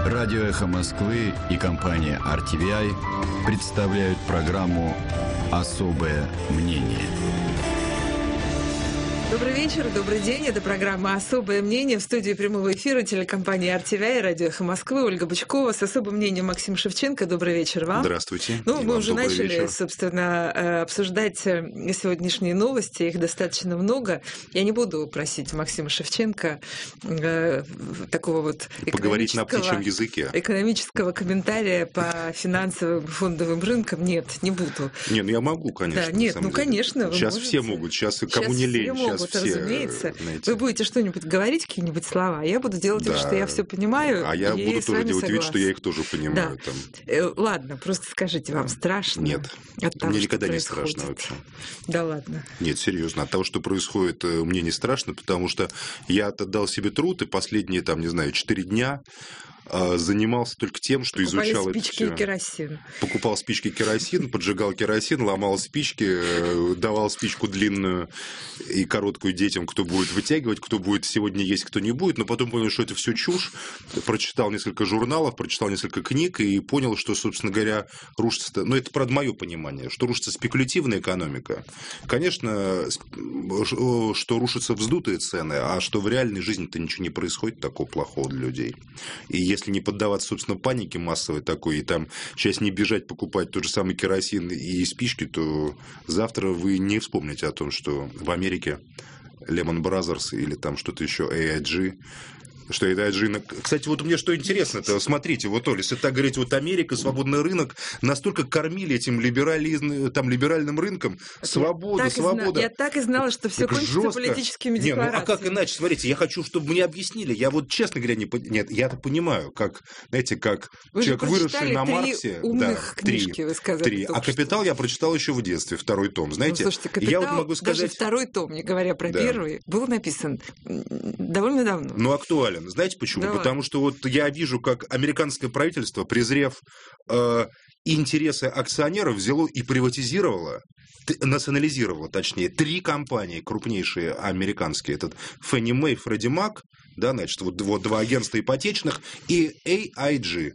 Радио «Эхо Москвы» и компания RTVI представляют программу «Особое мнение». Добрый вечер, добрый день. Это программа «Особое мнение». В студии прямого эфира телекомпании RTVI, радио «Эхо Москвы», Ольга Бычкова. С особым мнением Максим Шевченко. Добрый вечер вам. Здравствуйте. Мы уже начали, вечер. собственно, обсуждать сегодняшние новости. Их достаточно много. Я не буду просить Максима Шевченко такого вот поговорить на птичьем языке. Экономического комментария по финансовым фондовым рынкам. Нет, не буду. Не, ну я могу, конечно. Да, нет, конечно. Сейчас все могут. Сейчас кому не лень. Сейчас все, разумеется. Знаете. Вы будете что-нибудь говорить, какие-нибудь слова, а я буду делать вид, что я все понимаю. А я буду тоже делать согласна. вид, что я их тоже понимаю. Да. Там. Ладно, просто скажите, вам страшно? Нет. От того, мне что никогда происходит? не страшно вообще. Да ладно. Нет, серьезно. От того, что происходит, мне не страшно, потому что я отдал себе труд, и последние, 4 дня занимался только тем, что изучал это спички все. И керосин. Покупал спички, керосин, поджигал керосин, ломал спички, давал спичку длинную и короткую детям, кто будет вытягивать, кто будет сегодня есть, кто не будет. Но потом понял, что это все чушь. Прочитал несколько журналов, прочитал несколько книг и понял, что, собственно говоря, рушится... Ну, это, правда, мое понимание, что рушится спекулятивная экономика. Конечно, что рушатся вздутые цены, а что в реальной жизни-то ничего не происходит такого плохого для людей. И если не поддаваться, собственно, панике массовой такой, и там сейчас не бежать покупать тот же самый керосин и спички, то завтра вы не вспомните о том, что в Америке Lehman Brothers или там что-то еще, AIG, что это AIG... Кстати, вот мне что интересно-то, смотрите, вот, Оля, если так говорить, вот Америка, свободный рынок, настолько кормили этим либеральным рынком, свобода. Я так и знала, что все кончится жестко. политическими декларациями. декларациями. А как иначе? Смотрите, я хочу, чтобы мне объяснили. Я вот, честно говоря, Нет, я-то понимаю, как, знаете, как вы человек, выросший на 3 Марксе... умных книжки, вы сказали. 3. А «Капитал» я прочитал еще в детстве, 2-й том. Знаете, слушайте, «Капитал», я вот могу сказать... даже 2-й том, не говоря про 1-й, был написан довольно давно. Ну, актуален. Знаете почему? Давай. Потому что вот я вижу, как американское правительство, презрев интересы акционеров, взяло и приватизировало, национализировало, точнее, 3 компании крупнейшие американские. Это Fannie Mae, Freddie Mac, да, значит, вот 2 агентства ипотечных и AIG.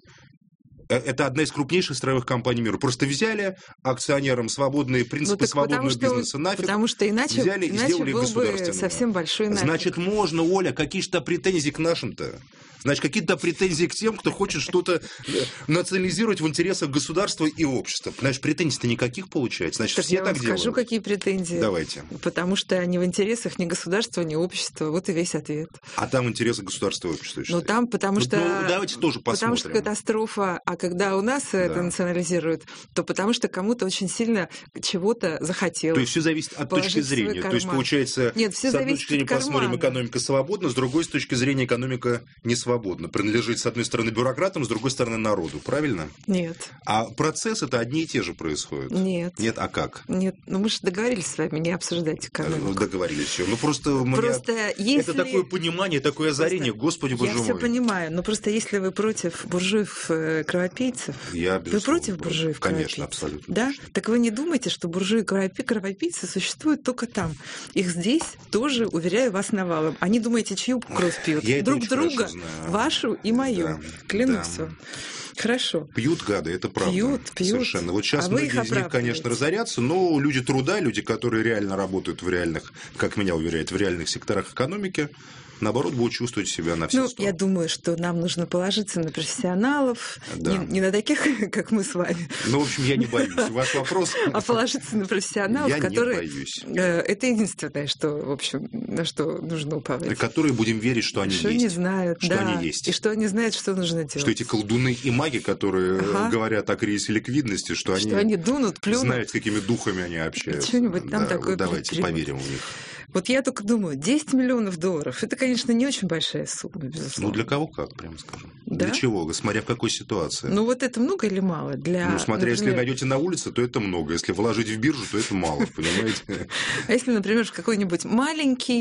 Это одна из крупнейших страховых компаний мира. Просто взяли акционерам свободные принципы свободного бизнеса нафиг. Потому что иначе взяли и сделали их был бы государственными. совсем большой нафиг. Значит, можно, Оля, какие-то претензии к нашим-то? Значит, какие-то претензии к тем, кто хочет что-то национализировать в интересах государства и общества. Значит, претензий-то никаких получается. Значит, так все я так вам делают. скажу, какие претензии. Давайте. Потому что они в интересах ни государства, ни общества. Вот и весь ответ. А там интересы государства и общества. Ну, там, потому что... давайте тоже посмотрим. Потому что катастрофа, а когда у нас это национализируют, то потому что кому-то очень сильно чего-то захотелось. То есть все зависит от точки зрения. То есть, получается, нет, все с одной зависит точки зрения от кармана. посмотрим, экономика свободна, с другой с точки зрения экономика не свободна. Принадлежит, с одной стороны, бюрократам, с другой стороны, народу. Правильно? Нет. А процессы-то одни и те же происходят. Нет. Нет, а как? Нет, ну мы же договорились с вами не обсуждать экономику. Договорились все. Ну просто если... это такое понимание, такое озарение. Господи, боже мой. Я все понимаю, но просто если вы против буржуев-кровопийцев... Я, вы против буржуев-кровопийцев? Конечно, абсолютно. Да? Так вы не думайте, что буржуи-кровопийцы существуют только там. Их здесь тоже, уверяю вас, навалом. Они, думаете, чью кровь пьют? Друг друга, вашу и мою. Да, клянусь вам. Хорошо. Пьют гады, это правда. Пьют. Совершенно. Вот сейчас многие из них, конечно, разорятся, но люди труда, люди, которые реально работают в реальных, как меня уверяют, в реальных секторах экономики, наоборот, будут чувствовать себя на все 100. Я думаю, что нам нужно положиться на профессионалов, не на таких, как мы с вами. Ну, в общем, я не боюсь. Ваш вопрос... А положиться на профессионалов, которые... Я не боюсь. Это единственное, что, в общем, на что нужно уповать. Которые будем верить, что они есть. Что они знают, что они есть. И что они знают, что нужно делать. Что эти колдуны и маги, которые говорят о кризисе ликвидности, что они дунут, плюнут. Знают, с какими духами они общаются. Что-нибудь там такое давайте поверим в них. Вот я только думаю, $10 миллионов – это, конечно, не очень большая сумма, безусловно. Ну, для кого как, прямо скажем. Да? Для чего? Смотря в какой ситуации. Ну, вот это много или мало? Смотря, если найдете на улице, то это много. Если вложить в биржу, то это мало, понимаете? А если, например, в какой-нибудь маленький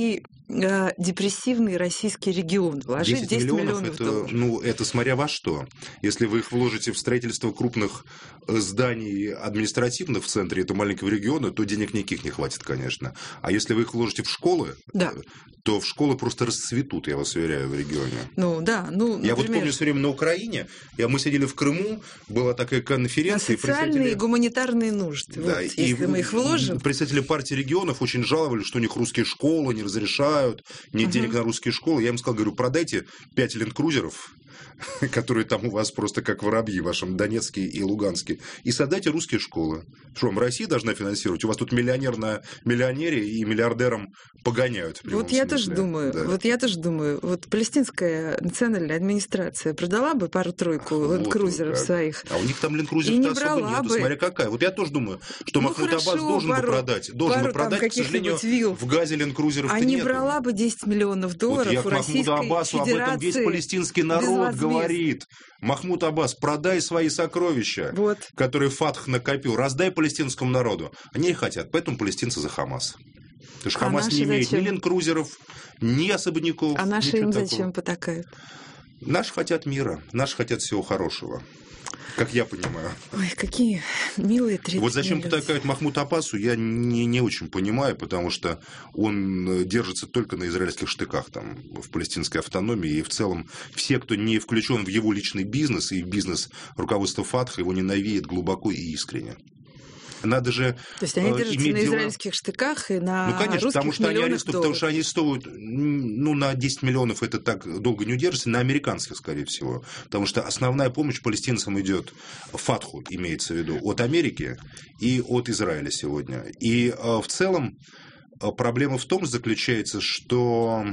депрессивный российский регион. Вложить 10 миллионов долларов. Это смотря во что. Если вы их вложите в строительство крупных зданий административных в центре этого маленького региона, то денег никаких не хватит, конечно. А если вы их вложите в школы, то в школы просто расцветут, я вас уверяю, в регионе. Я вот помню все время на Украине, мы сидели в Крыму, была такая конференция. Социальные и гуманитарные нужды. Да, если мы их вложим. Представители партии регионов очень жаловались, что у них русские школы не разрешают, нет денег на русские школы. Я им сказал, продайте 5 ленд-крузеров, которые там у вас просто как воробьи в вашем Донецке и Луганске, и создайте русские школы. Что вам Россия должна финансировать? У вас тут миллионер на миллионере и миллиардерам погоняют. Я тоже думаю, палестинская национальная администрация продала бы пару-тройку ленд-крузеров своих. А у них там ленд-крузеров особо нет, смотря какая. Я тоже думаю, что Махмуд Аббас должен бы продать, к сожалению, в Газе ленд-крузеров-то нет. А не брала бы 10 миллионов долларов у Российской Махмуду Аббасу Федерации. Об этом весь палестинский народ говорит. Махмуд Аббас, продай свои сокровища, которые Фатх накопил, раздай палестинскому народу. Они не хотят, поэтому палестинцы за Хамас. Потому что Хамас не имеет ни ленд-крузеров, ни особняков. А наши им зачем потакают? Наши хотят мира, наши хотят всего хорошего. Как я понимаю. Ой, какие милые 30 зачем потакают Махмуду Аббасу, я не очень понимаю, потому что он держится только на израильских штыках там, в палестинской автономии, и в целом все, кто не включен в его личный бизнес и в бизнес руководства Фатха, его ненавидят глубоко и искренне. Надо же То есть они держатся на израильских штыках и на конечно, русских потому что они арестуют, долларов. потому что они стоят, на 10 миллионов это так долго не удержится, на американских, скорее всего. Потому что основная помощь палестинцам идет, Фатху имеется в виду, от Америки и от Израиля сегодня. И в целом проблема в том заключается, что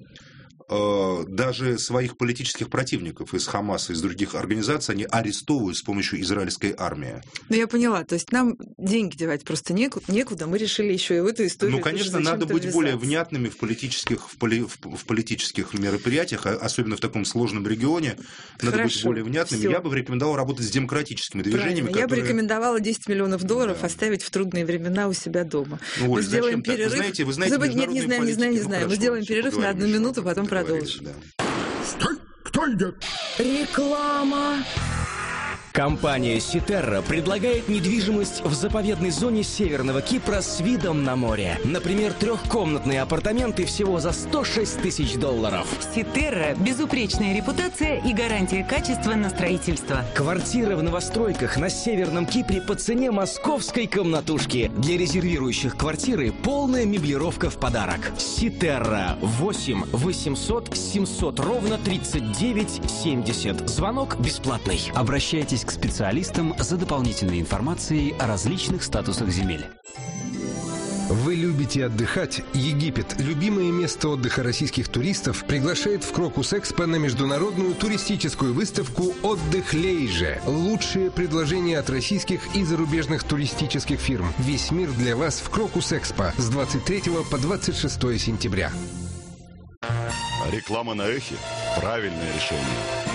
даже своих политических противников из Хамаса, из других организаций, они арестовывают с помощью израильской армии. Я поняла. То есть нам деньги девать просто некуда. Мы решили еще и в эту историю. Конечно, надо быть более внятными в политических мероприятиях, особенно в таком сложном регионе. Надо быть более внятными. Всё. Я бы рекомендовал работать с демократическими движениями. Я бы рекомендовала 10 миллионов долларов оставить в трудные времена у себя дома. Мы сделаем перерыв. Вы знаете, не знаю. Мы сделаем перерыв на 1 минуту, потом продолжим. Стой! Кто идет? Реклама! Компания Ситерра предлагает недвижимость в заповедной зоне Северного Кипра с видом на море. Например, 3-комнатные апартаменты всего за $106 тысяч. Ситерра – безупречная репутация и гарантия качества на строительство. Квартиры в новостройках на Северном Кипре по цене московской комнатушки. Для резервирующих квартиры полная меблировка в подарок. Ситерра 8 800 700 ровно 39 70. Звонок бесплатный. Обращайтесь к специалистам за дополнительной информацией о различных статусах земель. Вы любите отдыхать? Египет, любимое место отдыха российских туристов, приглашает в Крокус-Экспо на международную туристическую выставку «Отдых Лейже». Лучшие предложения от российских и зарубежных туристических фирм. Весь мир для вас в Крокус-Экспо с 23 по 26 сентября. Реклама на Эхе – правильное решение.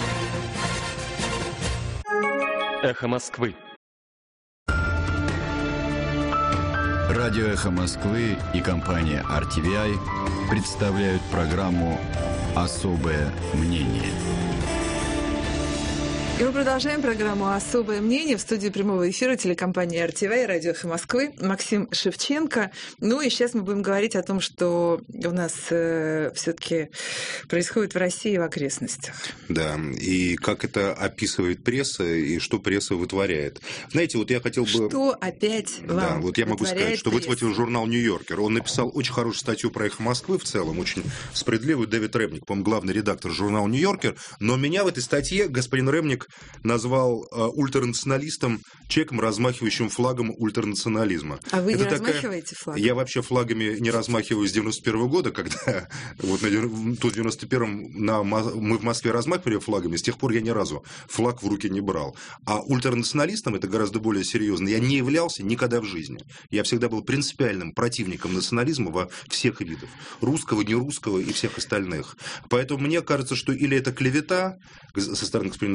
Эхо Москвы. Радио «Эхо Москвы» и компания RTVI представляют программу «Особое мнение». И мы продолжаем программу «Особое мнение». В студии прямого эфира телекомпании RTVI, радио «Эхо Москвы», Максим Шевченко. И сейчас мы будем говорить о том, что у нас все-таки происходит в России и в окрестностях. Да, и как это описывает пресса, и что пресса вытворяет. Знаете, я хотел бы... Что опять вам я могу сказать, что вытворил журнал «Нью-Йоркер». Он написал очень хорошую статью про «Эхо Москвы» в целом, очень справедливую. Дэвид Ремник, по-моему, главный редактор журнала «Нью-Йоркер». Но меня в этой статье господин Ремник назвал ультранационалистом, человеком, размахивающим флагом ультранационализма. А вы не размахиваете флагом? Я вообще флагами не размахиваю с 91 года, когда в 91-м мы в Москве размахивали флагами, с тех пор я ни разу флаг в руки не брал. А ультранационалистом, это гораздо более серьезно, я не являлся никогда в жизни. Я всегда был принципиальным противником национализма во всех видах. Русского, нерусского и всех остальных. Поэтому мне кажется, что или это клевета со стороны господина Ремника,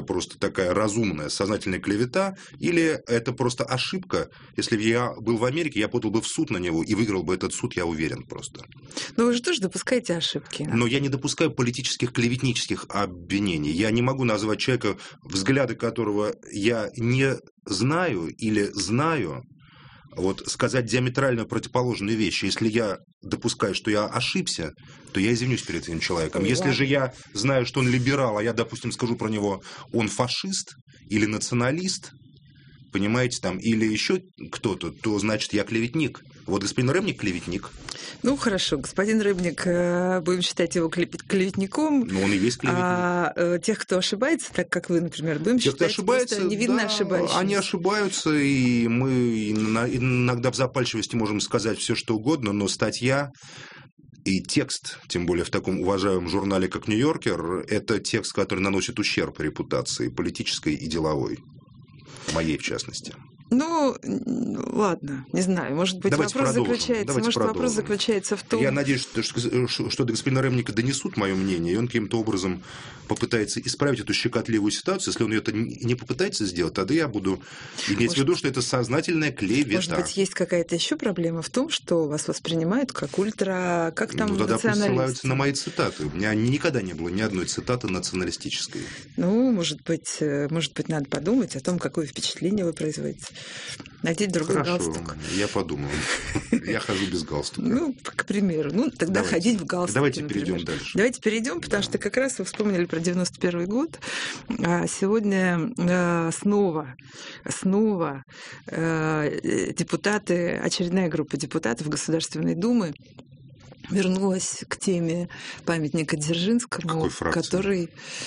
человека просто такая разумная, сознательная клевета, или это просто ошибка. Если бы я был в Америке, я подал бы в суд на него и выиграл бы этот суд, я уверен просто. Но вы же тоже допускаете ошибки. Но я не допускаю политических, клеветнических обвинений. Я не могу назвать человека, взгляды которого я не знаю или знаю, вот сказать диаметрально противоположные вещи. Если я допускаю, что я ошибся, то я извинюсь перед этим человеком. Если же я знаю, что он либерал, а я, допустим, скажу про него, он фашист или националист, понимаете, там, или еще кто-то, то значит я клеветник. Вот господин Рыбник клеветник. Ну, хорошо, господин Рыбник, будем считать его клеветником. Ну, он и есть клеветник. А тех, кто ошибается, так как вы, например, будем тех, считать кто ошибается, невинно ошибающимися. Они ошибаются, и мы иногда в запальчивости можем сказать все, что угодно, но статья и текст, тем более в таком уважаемом журнале, как «Нью-Йоркер», это текст, который наносит ущерб репутации политической и деловой. Моей, в частности. Ну, ладно, не знаю. Может быть, вопрос заключается в том... Я надеюсь, что до господина Рыбника донесут мое мнение, и он каким-то образом попытается исправить эту щекотливую ситуацию. Если он это не попытается сделать, тогда я буду иметь в виду, что это сознательная клевета. Может быть, есть какая-то еще проблема в том, что вас воспринимают как ультра... Как там тогда националисты? Ссылаются на мои цитаты. У меня никогда не было ни одной цитаты националистической. Ну, может быть, надо подумать о том, какое впечатление вы производите. Надеть другой галстук. Я подумаю. Я хожу без галстука. Ну, к примеру. Ну, тогда ходить в галстуке. Давайте перейдем дальше. Давайте перейдем, потому что как раз вы вспомнили про 91 год. А сегодня снова депутаты, очередная группа депутатов Государственной Думы вернулась к теме памятника Дзержинскому, который...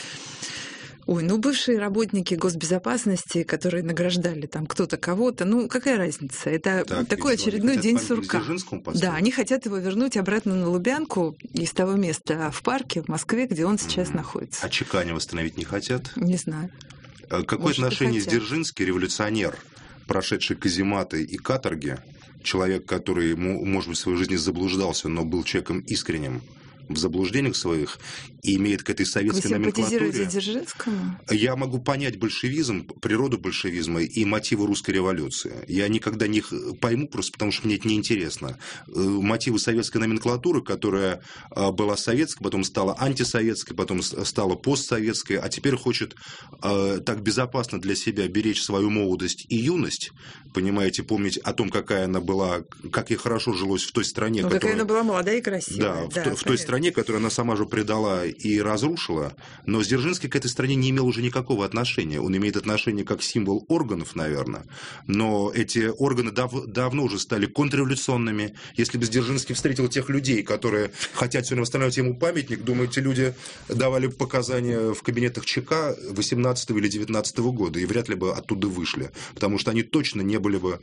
Ой, ну бывшие работники госбезопасности, которые награждали там кто-то кого-то, ну какая разница? Это такой очередной день сурка. Да, они хотят его вернуть обратно на Лубянку из того места в парке в Москве, где он сейчас находится. А Чеканя восстановить не хотят? Не знаю. Какое отношение Дзержинский, революционер, прошедший казематы и каторги, человек, который, может быть, в своей жизни заблуждался, но был человеком искренним в заблуждениях своих и имеет к этой советской номенклатуре... Вы симпатизируете Дзержинскому? Я могу понять большевизм, природу большевизма и мотивы русской революции. Я никогда не пойму, просто потому что мне это неинтересно. Мотивы советской номенклатуры, которая была советской, потом стала антисоветской, потом стала постсоветской, а теперь хочет так безопасно для себя беречь свою молодость и юность, понимаете, помнить о том, какая она была, как ей хорошо жилось в той стране, которая... какая она была молодая и красивая. Да, в той стране, которую она сама же предала и разрушила. Но Дзержинский к этой стране не имел уже никакого отношения. Он имеет отношение как символ органов, наверное. Но эти органы давно уже стали контрреволюционными. Если бы Дзержинский встретил тех людей, которые хотят сегодня восстанавливать ему памятник, думаю, эти люди давали показания в кабинетах ЧК 18 или 19 года и вряд ли бы оттуда вышли. Потому что они точно не были бы,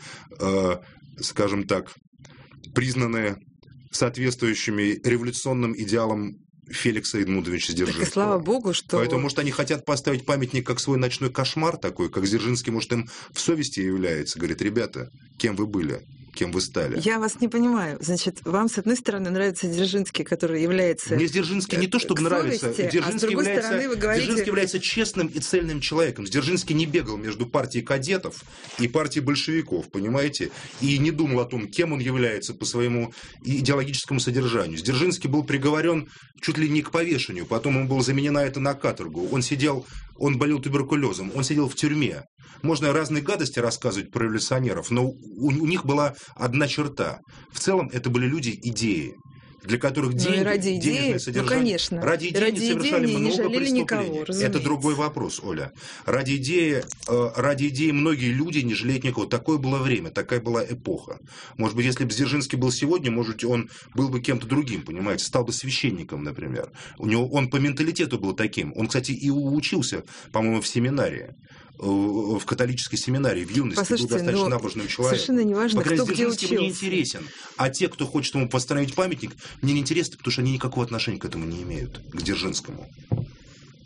скажем так, признаны соответствующими революционным идеалам Феликса Эдмундовича Дзержинского. Так и слава богу, что... Поэтому, может, они хотят поставить памятник как свой ночной кошмар такой, как Дзержинский, может, им в совести является. Говорит, ребята, кем вы были? Кем вы стали? Я вас не понимаю. Значит, вам, с одной стороны, нравится Дзержинский, который является... Мне Дзержинский не то, чтобы нравится. Дзержинский является честным и цельным человеком. Дзержинский не бегал между партией кадетов и партией большевиков, понимаете? И не думал о том, кем он является по своему идеологическому содержанию. Дзержинский был приговорен чуть ли не к повешению. Потом он был заменен на это на каторгу. Он болел туберкулезом. Он сидел в тюрьме. Можно разные гадости рассказывать про революционеров, но у них была одна черта. В целом это были люди идеи, для которых деньги, денежное содержание... Ради идеи они совершали много преступлений. Это другой вопрос, Оля. Ради идеи многие люди не жалеют никого. Такое было время, такая была эпоха. Может быть, если бы Дзержинский был сегодня, может, он был бы кем-то другим, понимаете, стал бы священником, например. Он по менталитету был таким. Он, кстати, и учился, по-моему, в семинарии. В католической семинарии в юности был достаточно набожным человеком. Совершенно неважно, кто где учился. Мне интересен. А те, кто хочет ему поставить памятник, мне не интересно, потому что они никакого отношения к этому не имеют, к Дзержинскому.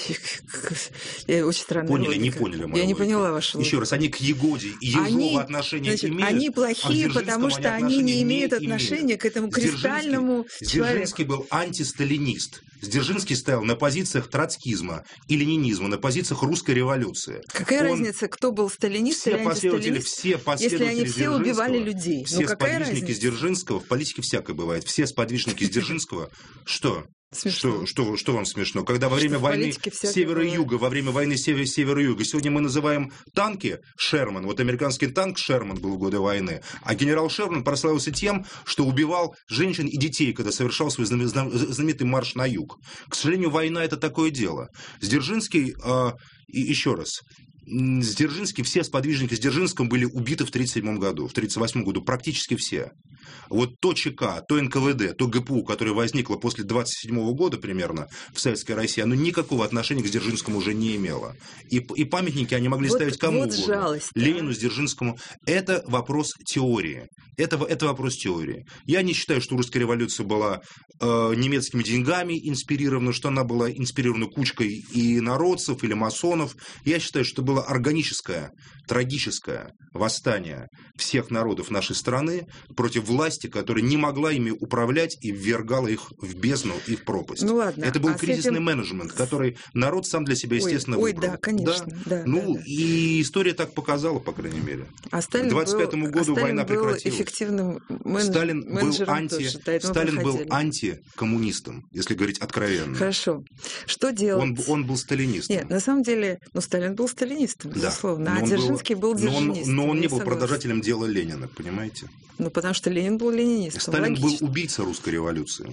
Очень странная поняли, логика. не поняли мою Я не логику. поняла вашу логику. Еще раз, они к Егоде и Ежову отношения имеют. Они плохие, потому что они не имеют отношения к этому кристальному человеку. Дзержинский был антисталинист. Дзержинский стоял на позициях троцкизма и ленинизма, на позициях русской революции. Какая разница, кто был сталинист или антисталинист? Все последователи если они все убивали людей. Все сподвижники Дзержинского, в политике всякое бывает, все сподвижники Дзержинского, что? Что вам смешно? Когда во время войны севера и юга, во время войны севера и юга, сегодня мы называем танки Шерман, вот американский танк Шерман был в годы войны, а генерал Шерман прославился тем, что убивал женщин и детей, когда совершал свой знаменитый марш на юг. К сожалению, война – это такое дело. Дзержинский, еще раз, Дзержинский, все сподвижники с Дзержинским были убиты в 1937 году, в 1938 году, практически все. Вот то ЧК, то НКВД, то ГПУ, которое возникло после 1927 года примерно в Советской России, оно никакого отношения к Дзержинскому уже не имело. И памятники они могли ставить кому угодно. Жалость, Ленину, Дзержинскому. Это вопрос теории. Это вопрос теории. Я не считаю, что русская революция была немецкими деньгами инспирирована, что она была инспирирована кучкой и народцев, или масонов. Я считаю, что было органическое, трагическое восстание всех народов нашей страны против власти, которая не могла ими управлять и ввергала их в бездну и в пропасть. Ну, ладно. Это был кризисный менеджмент, который народ сам для себя, естественно, выбрал. Да, конечно. Да, и история так показала, по крайней мере. А Сталин к 25 году война прекратилась. Эффективным Сталин был хотели. антикоммунистом, если говорить откровенно. Хорошо. Что делать? Он был сталинистом. Нет, на самом деле, Сталин был сталинистом, безусловно, да, а Дзержинский был дзержинистом. Но он не был продолжателем дела Ленина, понимаете? Ну, потому что Ленин был ленинистом. Сталин был убийца русской революции.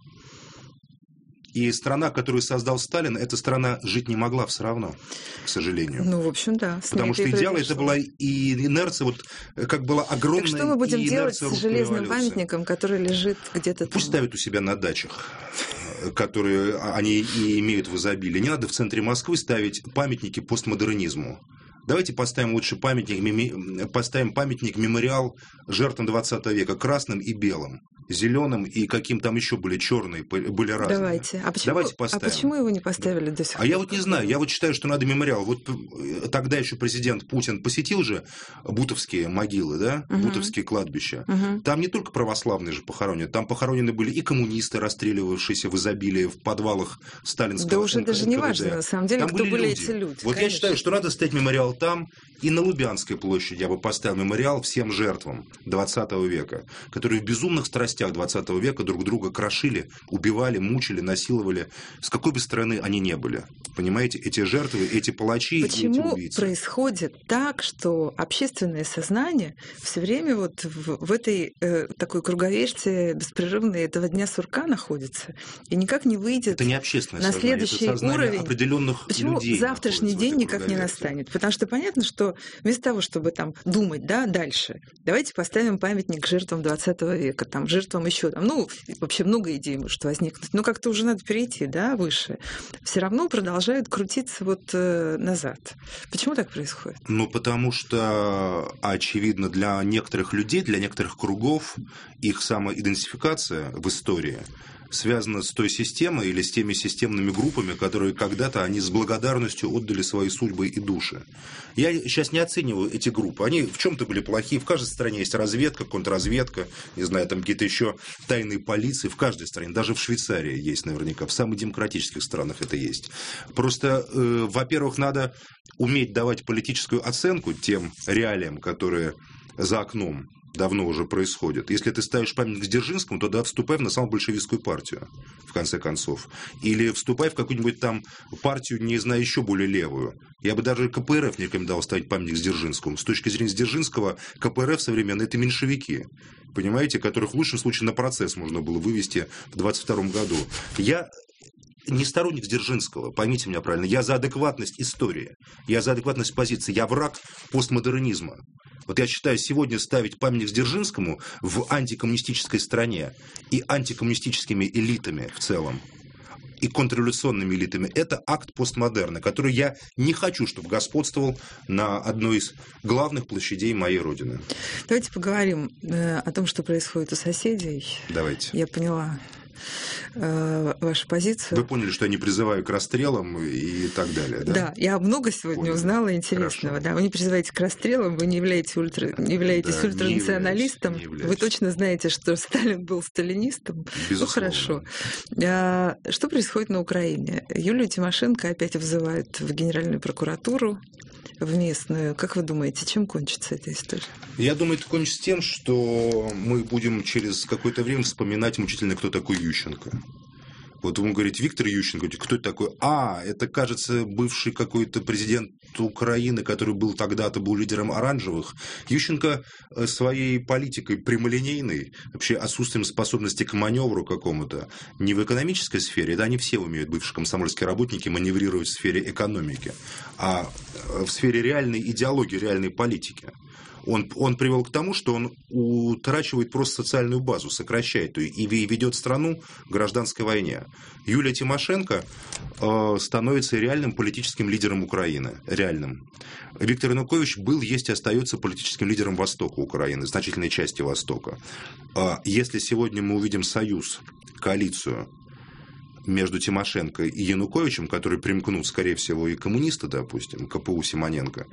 И страна, которую создал Сталин, эта страна жить не могла все равно, к сожалению. Ну, в общем, да. Потому что идеал это была и инерция, вот как была огромная. Так что мы будем делать с железным революции. Памятником, который лежит где-то Пусть там? ставят у себя на дачах, которые они и имеют в изобилии. Не надо в центре Москвы ставить памятники постмодернизму. Давайте поставим лучше памятник, мемориал жертвам 20 века, красным и белым, зеленым и каким там еще были, черные, были разные. Давайте. Давайте поставим. А почему его не поставили до сих пор? А я вот не знаю, я вот считаю, что надо мемориал. Вот тогда еще президент Путин посетил же бутовские могилы, да, бутовские кладбища. Там не только православные же похоронены, там похоронены были и коммунисты, расстреливавшиеся в изобилии в подвалах сталинского Да уже даже не важно, на самом деле, там кто были люди. эти люди. Вот конечно. я считаю, что надо ставить мемориал там, и на Лубянской площади я бы поставил мемориал всем жертвам 20 века, которые в безумных страстях 20 века друг друга крошили, убивали, мучили, насиловали, с какой бы стороны они ни были. Понимаете, эти жертвы, эти палачи и эти убийцы. Почему происходит так, что общественное сознание все время вот в этой такой круговерти беспрерывной этого дня сурка находится и никак не выйдет это не общественное на сознание, следующий это сознание уровень? Определенных Почему людей завтрашний день никак не настанет? Потому что понятно, что вместо того, чтобы там думать, да, дальше, давайте поставим памятник жертвам 20 века, там, жертвам еще, там, ну, вообще много идей может возникнуть, но как-то уже надо перейти, да, выше. Все равно продолжают крутиться вот назад. Почему так происходит? Ну, потому что, очевидно, для некоторых людей, для некоторых кругов их самоидентификация в истории связана с той системой или с теми системными группами, которые когда-то они с благодарностью отдали свои судьбы и души. Я сейчас не оцениваю эти группы. Они в чем-то были плохие. В каждой стране есть разведка, контрразведка, не знаю, там какие-то еще тайные полиции. В каждой стране, даже в Швейцарии есть наверняка. В самых демократических странах это есть. Просто, во-первых, надо уметь давать политическую оценку тем реалиям, которые за окном давно уже происходит. Если ты ставишь памятник Дзержинскому, то да, вступай в национал-большевистскую партию, в конце концов. Или вступай в какую-нибудь там партию, не знаю, еще более левую. Я бы даже КПРФ не рекомендовал ставить памятник Дзержинскому. С точки зрения Дзержинского, КПРФ современные – это меньшевики, понимаете, которых в лучшем случае на процесс можно было вывести в 22 году. Я не сторонник Дзержинского, поймите меня правильно, я за адекватность истории, я за адекватность позиции, я враг постмодернизма. Вот я считаю, сегодня ставить памятник Дзержинскому в антикоммунистической стране и антикоммунистическими элитами в целом, и контрреволюционными элитами, это акт постмодерна, который я не хочу, чтобы господствовал на одной из главных площадей моей родины. Давайте поговорим о том, что происходит у соседей. Давайте. Я поняла, вашу позицию. Вы поняли, что я не призываю к расстрелам и так далее, да? Да, я много сегодня узнала интересного. Да, вы не призываете к расстрелам, вы не являетесь ультранационалистом. Вы точно знаете, что Сталин был сталинистом. Безусловно. Ну, хорошо. Что происходит на Украине? Юлию Тимошенко опять взывают в Генеральную прокуратуру, в местную. Как вы думаете, чем кончится эта история? Я думаю, это кончится тем, что мы будем через какое-то время вспоминать мучительно, кто такой Ющенко. Вот вы говорите, Виктор Ющенко, кто это такой? Это, кажется, бывший какой-то президент Украины, который был тогда-то был лидером оранжевых. Ющенко своей политикой прямолинейной, вообще отсутствием способности к маневру какому-то, не в экономической сфере, да, не все умеют, бывшие комсомольские работники, маневрировать в сфере экономики, а в сфере реальной идеологии, реальной политики. Он привел к тому, что он утрачивает просто социальную базу, сокращает ее и ведет страну к гражданской войне. Юлия Тимошенко становится реальным политическим лидером Украины. Реальным. Виктор Янукович был, есть и остается политическим лидером Востока Украины, значительной части Востока. Если сегодня мы увидим союз, коалицию между Тимошенко и Януковичем, которые примкнут, скорее всего, и коммунисты, допустим, КПУ Симоненко,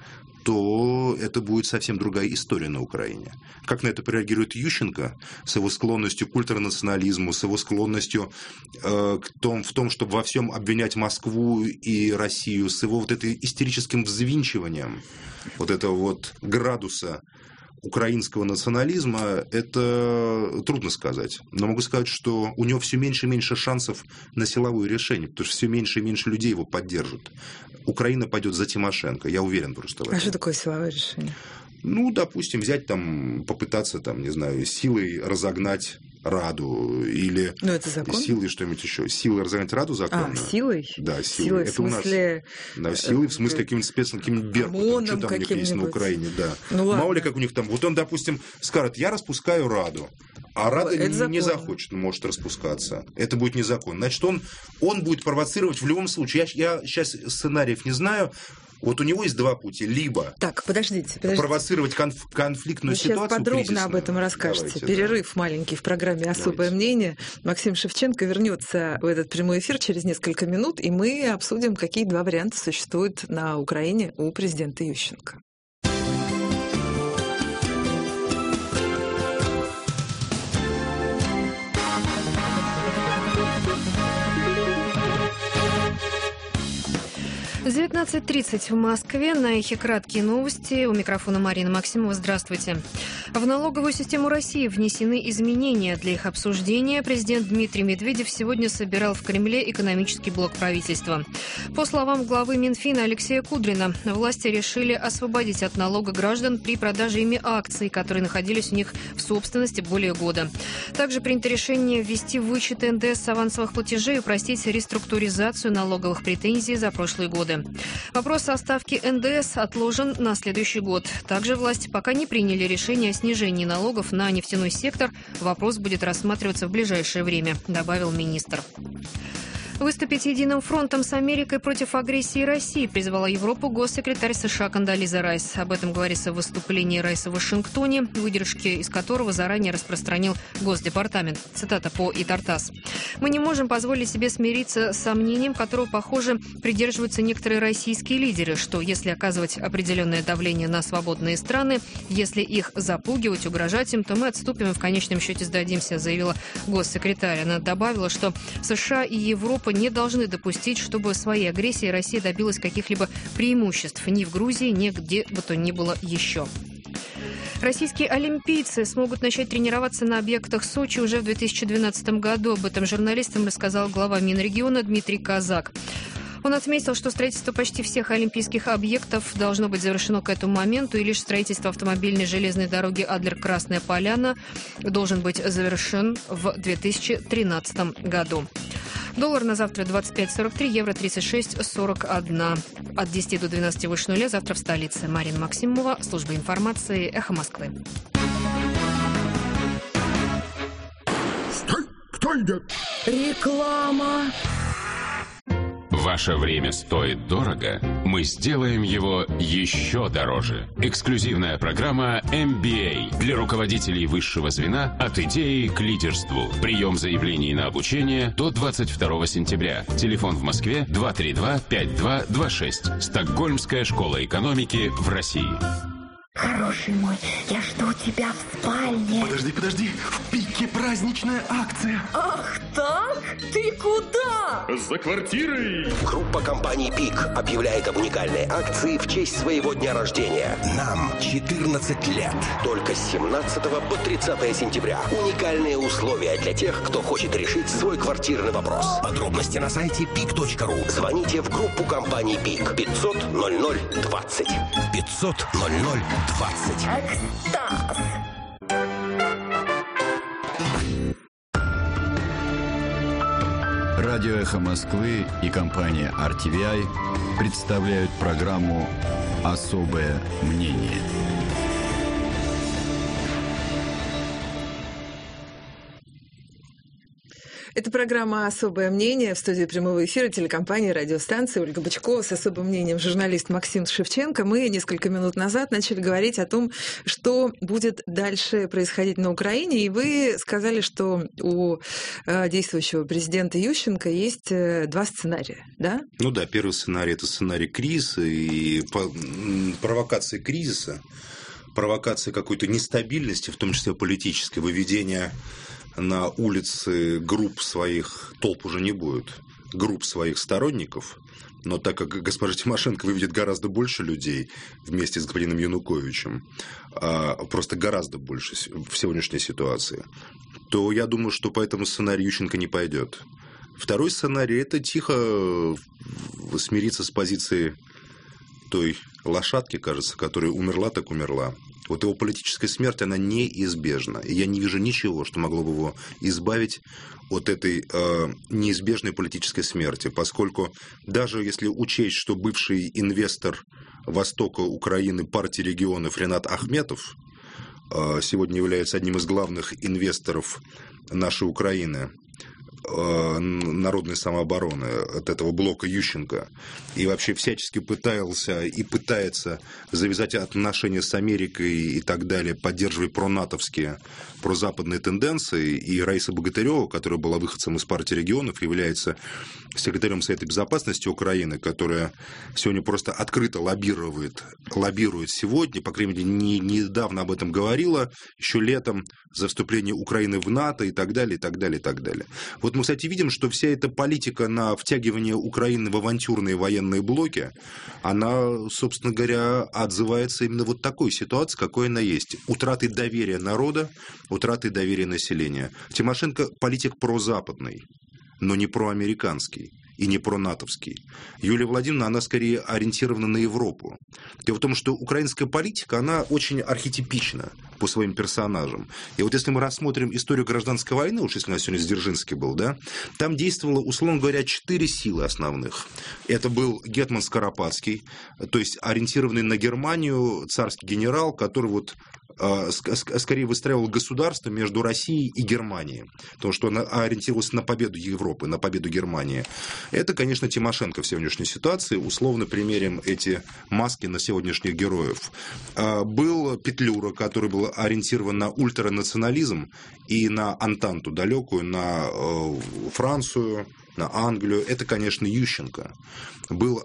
то это будет совсем другая история на Украине. Как на это реагирует Ющенко с его склонностью к ультранационализму, с его склонностью в том, чтобы во всем обвинять Москву и Россию, с его вот этим истерическим взвинчиванием вот этого вот градуса украинского национализма, это трудно сказать. Но могу сказать, что у него все меньше и меньше шансов на силовое решение, потому что все меньше и меньше людей его поддержат. Украина пойдет за Тимошенко, я уверен просто в этом. А что такое силовое решение? Ну, допустим, взять там, попытаться там, не знаю, силой разогнать Раду или силой что-нибудь еще. Силой разогнать Раду законно. Силой? Да, силой. Это в смысле... у нас. Да, силой в смысле каким-нибудь спецом, Беркутом. Что там у них есть на Украине, да. Ну, мало ли как у них там. Вот он, допустим, скажет, я распускаю Раду. А Рада не захочет, может распускаться. Это будет незаконно. Значит, он будет провоцировать в любом случае. Я сейчас сценариев не знаю. Вот у него есть два пути. Либо подождите. провоцировать конфликтную ситуацию. Сейчас подробно кризисную. Об этом расскажете. Давайте, перерыв маленький в программе «Особое мнение». Максим Шевченко вернется в этот прямой эфир через несколько минут, и мы обсудим, какие два варианта существуют на Украине у президента Ющенко. В 19:30 в Москве. На эхе краткие новости. У микрофона Марина Максимова. Здравствуйте. В налоговую систему России внесены изменения. Для их обсуждения президент Дмитрий Медведев сегодня собирал в Кремле экономический блок правительства. По словам главы Минфина Алексея Кудрина, власти решили освободить от налога граждан при продаже ими акций, которые находились у них в собственности более года. Также принято решение ввести вычет НДС с авансовых платежей и упростить реструктуризацию налоговых претензий за прошлые годы. Вопрос о ставке НДС отложен на следующий год. Также власти пока не приняли решение о снижении налогов на нефтяной сектор. Вопрос будет рассматриваться в ближайшее время, добавил министр. Выступить единым фронтом с Америкой против агрессии России призвала Европу госсекретарь США Кондолиза Райс. Об этом говорится в выступлении Райса в Вашингтоне, выдержки из которого заранее распространил Госдепартамент. Цитата по ИТАРТАСС. «Мы не можем позволить себе смириться с сомнением, которого, похоже, придерживаются некоторые российские лидеры, что если оказывать определенное давление на свободные страны, если их запугивать, угрожать им, то мы отступим и в конечном счете сдадимся», заявила госсекретарь. Она добавила, что США и Европа не должны допустить, чтобы своей агрессией Россия добилась каких-либо преимуществ ни в Грузии, ни где бы то ни было еще. Российские олимпийцы смогут начать тренироваться на объектах Сочи уже в 2012 году. Об этом журналистам рассказал глава Минрегиона Дмитрий Казак. Он отметил, что строительство почти всех олимпийских объектов должно быть завершено к этому моменту, и лишь строительство автомобильной железной дороги Адлер-Красная Поляна должен быть завершен в 2013 году. Доллар на завтра 25.43, евро 36.41. От 10 до 12 выше нуля завтра в столице. Марина Максимова, служба информации, Эхо Москвы. Стой! Кто идет? Реклама! В Ваше время стоит дорого? Мы сделаем его еще дороже. Эксклюзивная программа MBA для руководителей высшего звена от идеи к лидерству. Прием заявлений на обучение до 22 сентября. Телефон в Москве 232-5226. Стокгольмская школа экономики в России. Хороший мой, я жду тебя в спальне. Подожди, в Пике праздничная акция. Ах так? Ты куда? За квартирой. Группа компаний «Пик» объявляет об уникальной акции в честь своего дня рождения. Нам 14 лет. Только с 17 по 30 сентября. Уникальные условия для тех, кто хочет решить свой квартирный вопрос. Подробности на сайте pik.ru. Звоните в группу компаний «Пик» 500 00 20. 500 00 20. Экстаз! Радио «Эхо Москвы» и компания RTVI представляют программу «Особое мнение». Это программа «Особое мнение». В студии прямого эфира телекомпании «Радиостанция» Ольга Бычкова с особым мнением журналист Максим Шевченко. Мы несколько минут назад начали говорить о том, что будет дальше происходить на Украине. И вы сказали, что у действующего президента Ющенко есть два сценария, да? Ну да, первый сценарий – это сценарий кризиса и провокации кризиса, провокации какой-то нестабильности, в том числе политической, выведения на улицы групп своих, толп уже не будет, групп своих сторонников, но так как госпожа Тимошенко выведет гораздо больше людей вместе с господином Януковичем, просто гораздо больше в сегодняшней ситуации, то я думаю, что по этому сценарию Ющенко не пойдет. Второй сценарий – это тихо смириться с позицией той лошадки, кажется, которая умерла, так умерла. Вот его политическая смерть, она неизбежна. И я не вижу ничего, что могло бы его избавить от этой неизбежной политической смерти, поскольку даже если учесть, что бывший инвестор Востока Украины партии регионов Ренат Ахметов сегодня является одним из главных инвесторов нашей Украины, народной самообороны, от этого блока Ющенко, и вообще всячески пытался и пытается завязать отношения с Америкой и так далее, поддерживая пронатовские, прозападные тенденции, и Раиса Богатырева, которая была выходцем из партии регионов, является секретарем Совета Безопасности Украины, которая сегодня просто открыто лоббирует сегодня, по крайней мере, недавно об этом говорила, еще летом, за вступление Украины в НАТО и так далее, и так далее, и так далее. Вот мы, кстати, видим, что вся эта политика на втягивание Украины в авантюрные военные блоки, она, собственно говоря, отзывается именно вот такой ситуации, какой она есть. Утратой доверия народа, утратой доверия населения. Тимошенко политик прозападный, но не проамериканский и не пронатовский. Юлия Владимировна, она скорее ориентирована на Европу. Дело в том, что украинская политика, она очень архетипична по своим персонажам. И вот если мы рассмотрим историю гражданской войны, уж если у нас сегодня Дзержинский был, да, там действовало, условно говоря, 4 силы основных. Это был гетман Скоропадский, то есть ориентированный на Германию царский генерал, который вот скорее выстраивал государство между Россией и Германией, потому что она ориентировалась на победу Европы, на победу Германии. Это, конечно, Тимошенко в сегодняшней ситуации. Условно примерим эти маски на сегодняшних героев. Был Петлюра, который был ориентирован на ультранационализм и на Антанту далекую, на Францию, на Англию. Это, конечно, Ющенко. Был,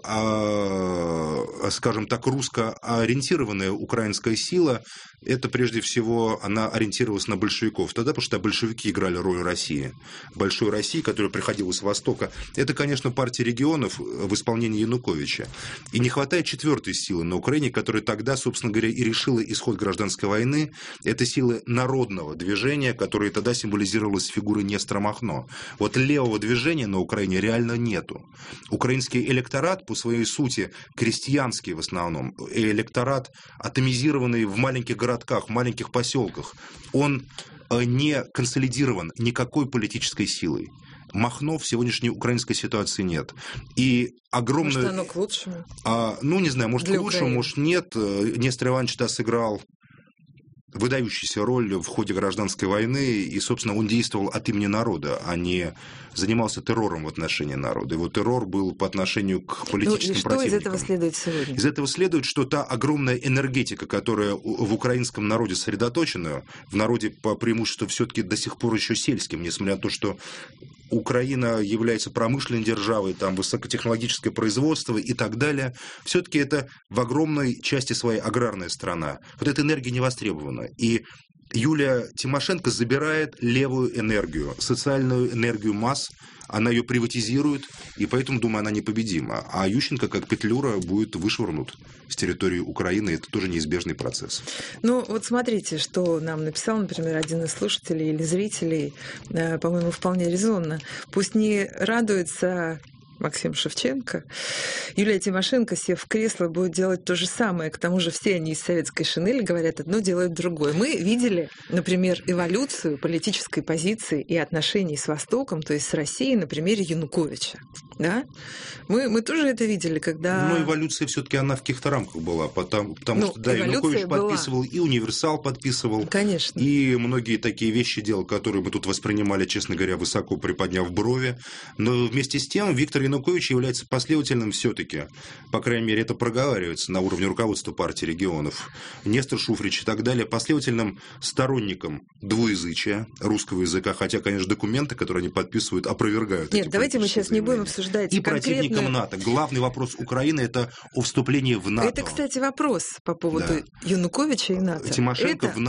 скажем так, русско-ориентированная украинская сила. Это, прежде всего, она ориентировалась на большевиков. Тогда, потому что большевики играли роль России. Большой России, которая приходила с Востока. Это, конечно, партия регионов в исполнении Януковича. И не хватает четвертой силы на Украине, которая тогда, собственно говоря, и решила исход гражданской войны. Это силы народного движения, которое тогда символизировалось фигурой Нестора Махно. Вот левого движения на Украине реально нету. Украинский электорат, по своей сути, крестьянский в основном, электорат, атомизированный в маленьких городках, в маленьких поселках, он не консолидирован никакой политической силой. Махно в сегодняшней украинской ситуации нет. И огромное... Может, оно к лучшему? Ну, не знаю, может, к лучшему, может, нет. Нестор Иванович сыграл выдающуюся роль в ходе гражданской войны, и, собственно, он действовал от имени народа, а не занимался террором в отношении народа. Его террор был по отношению к политическим противникам. Что из этого следует сегодня? Из этого следует, что та огромная энергетика, которая в украинском народе сосредоточена, в народе по преимуществу все-таки до сих пор еще сельским, несмотря на то, что Украина является промышленной державой, там высокотехнологическое производство и так далее, все-таки это в огромной части своей аграрная страна. Вот эта энергия не востребована. И Юлия Тимошенко забирает левую энергию, социальную энергию масс, она ее приватизирует, и поэтому, думаю, она непобедима. А Ющенко, как петлюра, будет вышвырнут с территории Украины. Это тоже неизбежный процесс. Ну, вот смотрите, что нам написал, например, один из слушателей или зрителей, по-моему, вполне резонно. Пусть не радуется Максим Шевченко, Юлия Тимошенко, сев в кресло, будет делать то же самое. К тому же все они из советской шинели говорят одно, делают другое. Мы видели, например, эволюцию политической позиции и отношений с Востоком, то есть с Россией, на примере Януковича. Да? Мы тоже это видели, когда... Но эволюция все-таки она в каких-то рамках была, потому что, да, Янукович подписывал, и Универсал подписывал. Конечно. И многие такие вещи делал, которые мы тут воспринимали, честно говоря, высоко приподняв брови. Но вместе с тем Виктор Янукович является последовательным все-таки, по крайней мере, это проговаривается на уровне руководства партии регионов, Нестор Шуфрич и так далее, последовательным сторонником двуязычия русского языка, хотя, конечно, документы, которые они подписывают, опровергают. Нет, давайте мы сейчас не будем обсуждать и противником НАТО. Главный вопрос Украины – это о вступлении в НАТО. Это, кстати, вопрос по поводу Януковича и НАТО. Тимошенко в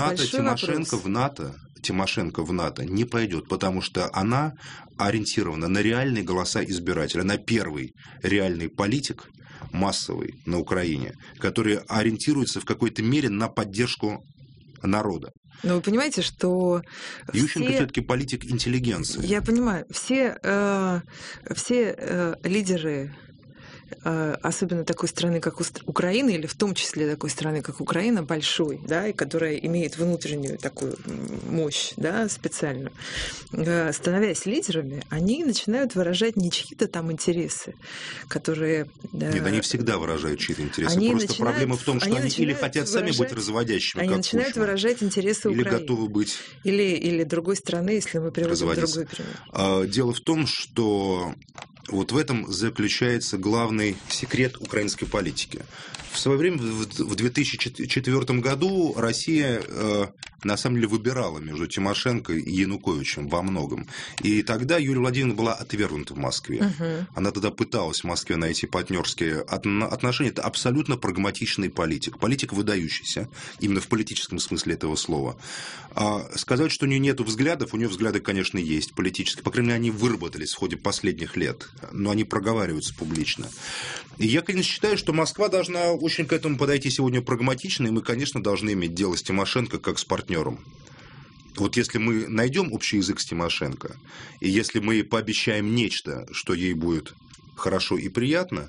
НАТО, Тимошенко в НАТО не пойдет, потому что она ориентирована на реальные голоса избирателя. Она первый реальный политик массовый на Украине, который ориентируется в какой-то мере на поддержку народа. Но вы понимаете, что Ющенко все-таки политик интеллигенции. Я понимаю, все лидеры, особенно такой страны, как Украина, или в том числе такой страны, как Украина, большой, да, и которая имеет внутреннюю такую мощь, да, специальную, становясь лидерами, они начинают выражать не чьи-то там интересы, которые... Нет, они всегда выражают чьи-то интересы. Просто проблема в том, что они или хотят сами быть разводящими, они начинают выражать интересы Украины. Или готовы быть... Или другой страны, если мы приводим другой пример. Дело в том, что вот в этом заключается главный секрет украинской политики. В свое время, в 2004 году, Россия на самом деле выбирала между Тимошенко и Януковичем во многом. И тогда Юлия Владимировна была отвергнута в Москве. Она тогда пыталась в Москве найти партнерские отношения. Это абсолютно прагматичный политик. Политик выдающийся, именно в политическом смысле этого слова. Сказать, что у нее нет взглядов, у нее взгляды, конечно, есть политические. По крайней мере, они выработались в ходе последних лет, но они проговариваются публично. И я, конечно, считаю, что Москва должна очень к этому подойти сегодня прагматично, и мы, конечно, должны иметь дело с Тимошенко как с партнером. Вот если мы найдем общий язык с Тимошенко, и если мы пообещаем нечто, что ей будет хорошо и приятно,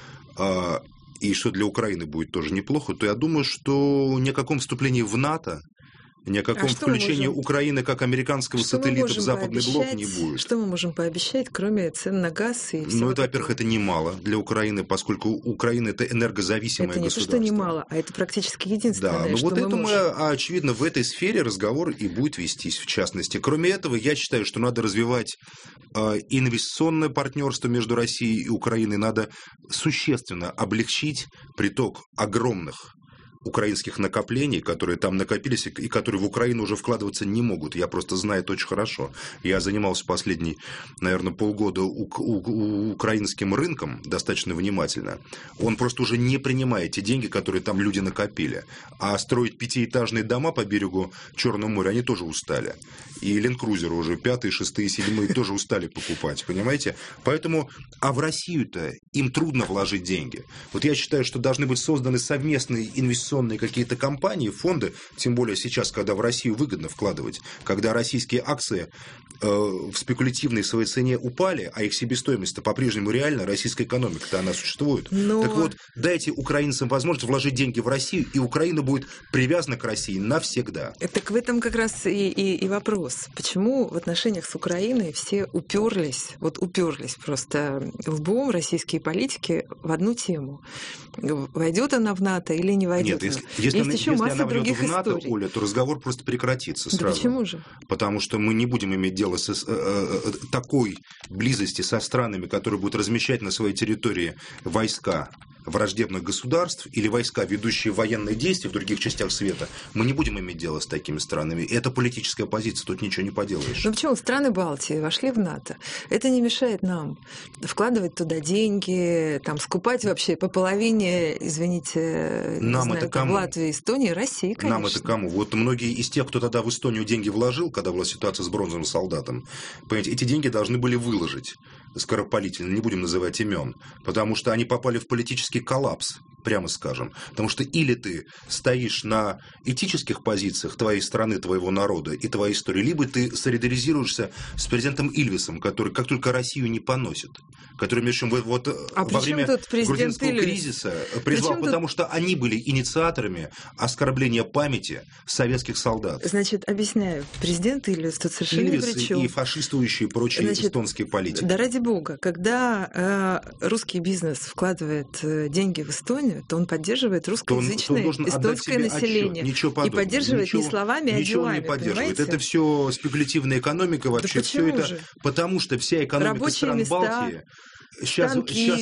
и что для Украины будет тоже неплохо, то я думаю, что ни о каком вступлении в НАТО, ни о каком включении Украины как американского сателлита в западный блок не будет. Что мы можем пообещать, кроме цен на газ и всего? Ну, это, во-первых, это немало для Украины, поскольку Украина – это энергозависимое государство. Это не то, что немало, а это практически единственное, да, но что вот мы можем. Очевидно, в этой сфере разговор и будет вестись, в частности. Кроме этого, я считаю, что надо развивать инвестиционное партнерство между Россией и Украиной, надо существенно облегчить приток огромных украинских накоплений, которые там накопились и которые в Украину уже вкладываться не могут. Я просто знаю это очень хорошо. Я занимался последние, наверное, полгода украинским рынком достаточно внимательно. Он просто уже не принимает те деньги, которые там люди накопили. А строить пятиэтажные дома по берегу Черного моря, они тоже устали. И ленд-крузеры уже 5-й, 6-й, 7-й тоже устали покупать, понимаете? Поэтому, а в Россию-то им трудно вложить деньги. Вот я считаю, что должны быть созданы совместные инвестиционные какие-то компании, фонды, тем более сейчас, когда в Россию выгодно вкладывать, когда российские акции в спекулятивной своей цене упали, а их себестоимость-то по-прежнему реальна, российская экономика-то она существует. Так вот, дайте украинцам возможность вложить деньги в Россию, и Украина будет привязана к России навсегда. Так в этом как раз и вопрос. Почему в отношениях с Украиной все уперлись просто лбом российские политики в одну тему? Войдет она в НАТО или не войдет? Нет, Если масса она других войдет в НАТО, историй. Оля, то разговор просто прекратится сразу. Да почему же? Потому что мы не будем иметь дело с такой близости со странами, которые будут размещать на своей территории войска враждебных государств или войска, ведущие военные действия в других частях света. Мы не будем иметь дело с такими странами. И это политическая позиция, тут ничего не поделаешь. Ну почему? Страны Балтии вошли в НАТО. Это не мешает нам вкладывать туда деньги, там, скупать вообще по половине, извините, нам не знаю, там, в Латвии, Эстонии, России, конечно. Нам это кому? Вот многие из тех, кто тогда в Эстонию деньги вложил, когда была ситуация с бронзовым солдатом, понимаете, эти деньги должны были выложить скоропалительно, не будем называть имен, потому что они попали в политический коллапс, прямо скажем. Потому что или ты стоишь на этических позициях твоей страны, твоего народа и твоей истории, либо ты солидаризируешься с президентом Ильвесом, который как только Россию не поносит, который, между прочим, во время грузинского кризиса призвал, потому что они были инициаторами оскорбления памяти советских солдат. Значит, объясняю. Президент Ильвес тут совершенно ни при чем. И фашистующие прочие эстонские политики. Да ради бога, когда русский бизнес вкладывает деньги в Эстонию, то он поддерживает русскоязычное эстонское население. И поддерживает не словами, а делами. Ничего не поддерживает. Это все спекулятивная экономика вообще. Да все это, же? Потому что вся экономика рабочие стран места, Балтии. Сейчас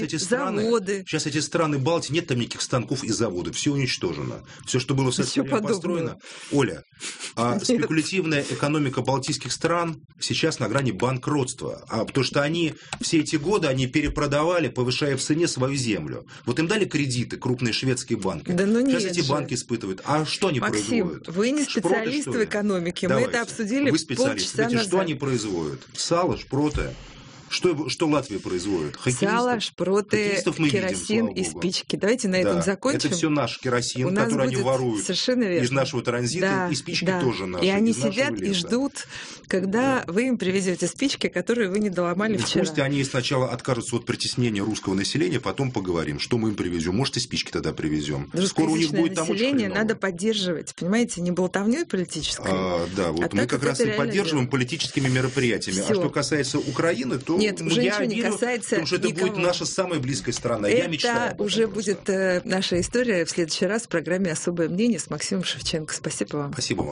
эти страны Балтии, нет там никаких станков и заводов, все уничтожено. Все, что было в советское время построено. Оля, спекулятивная экономика балтийских стран сейчас на грани банкротства. Потому что они все эти годы перепродавали, повышая в цене свою землю. Вот им дали кредиты крупные шведские банки. Да, ну сейчас эти банки испытывают. А что они производят? Вы не специалист в экономике. Давайте. Мы это обсудили полчаса назад. Что они производят? Сало, шпроты. Что Латвия производит? Сало, шпроты, керосин и спички. Давайте на этом закончим. Это все наш керосин, который они воруют из нашего транзита, и спички тоже наши. И они сидят и ждут, когда вы им привезете спички, которые вы не доломали вчера. Пусть они сначала откажутся от притеснения русского населения, потом поговорим, что мы им привезем. Может, и спички тогда привезем. Скоро у них будет там население надо поддерживать, понимаете, не болтовнёй политической. Да, вот мы как раз и поддерживаем политическими мероприятиями. А что касается Украины, то нет, уже ничего не касается потому что это никого. Будет наша самая близкая страна. Я мечтаю. Это уже будет наша история в следующий раз в программе «Особое мнение» с Максимом Шевченко. Спасибо вам. Спасибо вам.